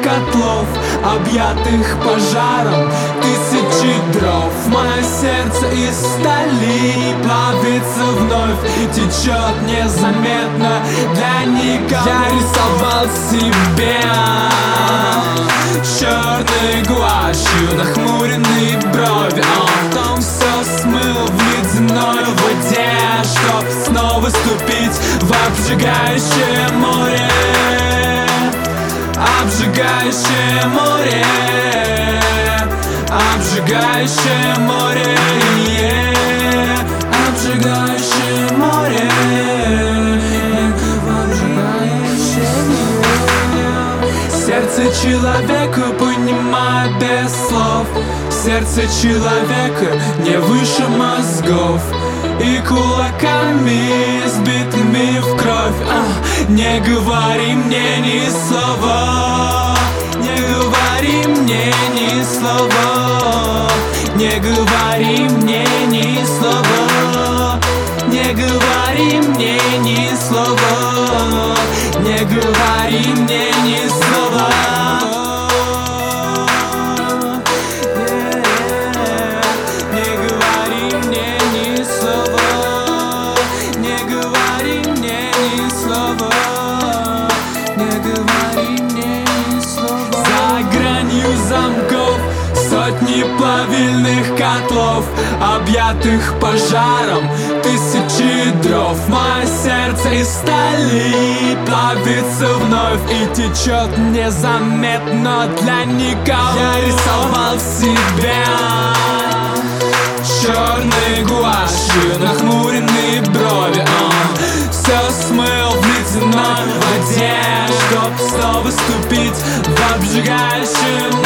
котлов, объятых пожаром тысячи дров. Мое сердце из стали плавится вновь и течет незаметно для никого. Я рисовал себе черной гуашью нахмуренные брови, потом все смыл в ледяной воде, чтоб снова ступить в обжигающее море. Обжигающее море, обжигающее море, обжигающее море, обжигающее море. Сердце человека понимает без слов, сердце человека не выше мозгов. И кулаками сбитыми в кровь не говори мне ни слова, не говори мне ни слова, не говори мне ни слова, не говори мне ни слова, не говори мне ни слова. За гранью замков сотни плавильных котлов, объятых пожаром тысячи дров. Мое сердце из стали плавится вновь и течет незаметно для никого. Я рисовал себя черной гуашью нахмуренные брови, все смыл в ледяной воде, чтоб снова ступить в обжигающее